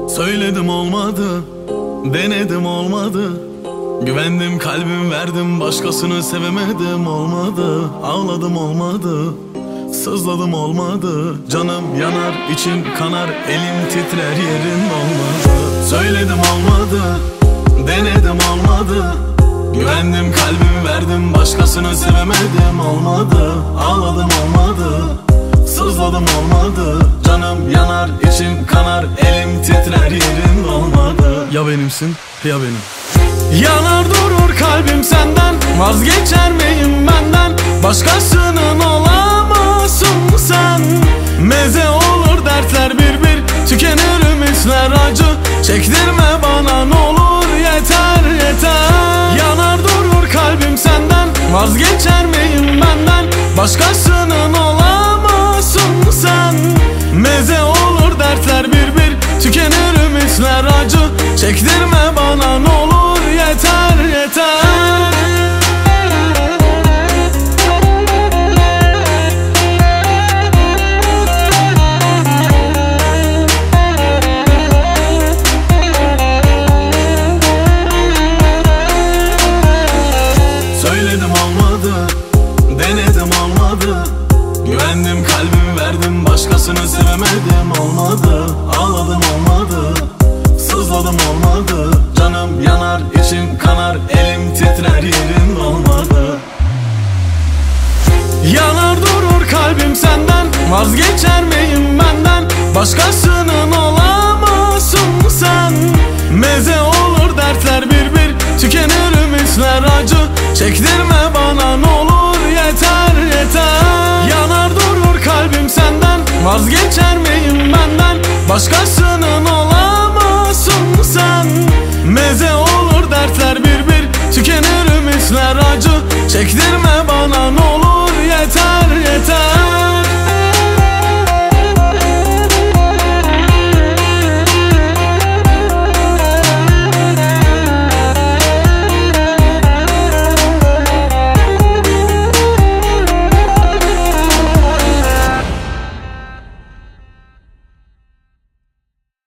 Söyledim olmadı, denedim olmadı. Güvendim kalbim verdim, başkasını sevemedim olmadı. Ağladım olmadı, sızladım olmadı. Canım yanar, içim kanar, elim titrer, yerin olmadı. Söyledim olmadı, denedim olmadı. Güvendim kalbimi verdim, başkasını sevemedim olmadı. Ağladım olmadı, sızladım olmadı. Canım yanar, içim kanar, elim titrer, yerin olmadı. Ya benimsin ya benim. Yanar durur kalbim senden, vazgeçer miyim benden? Başkasının olamazsın sen. Meze olur dertler bir bir, tükenir ümitler acı. Çektirme bana ne olur, yeter yeter. Yanar durur kalbim senden, vazgeçer miyim benden? Başkasının olamazsın sen. Meze olur dertler bir bir, tükenir ümitler acı. Çektirme bana ne olur, yeter yeter. Söyledim olmadı, denedim olmadı. Güvendim kalbimi verdim, başkasını sevemedim olmadı. Ağladım olmadı, sızladım olmadı. Canım yanar, içim kanar, elim titrer, yerin olmadı. Yanar durur kalbim senden, vazgeçer miyim benden? Başkasının olamazsın sen. Meze olur dertler bir bir, tükenir ümitler acı. Çektirme bana ne olur, yeter yeter. Yanar durur kalbim senden, vazgeçer miyim benden? Başkasının olamazsın sen. Meze olur dertler bir bir, tükenir ümitler acı. Çektirme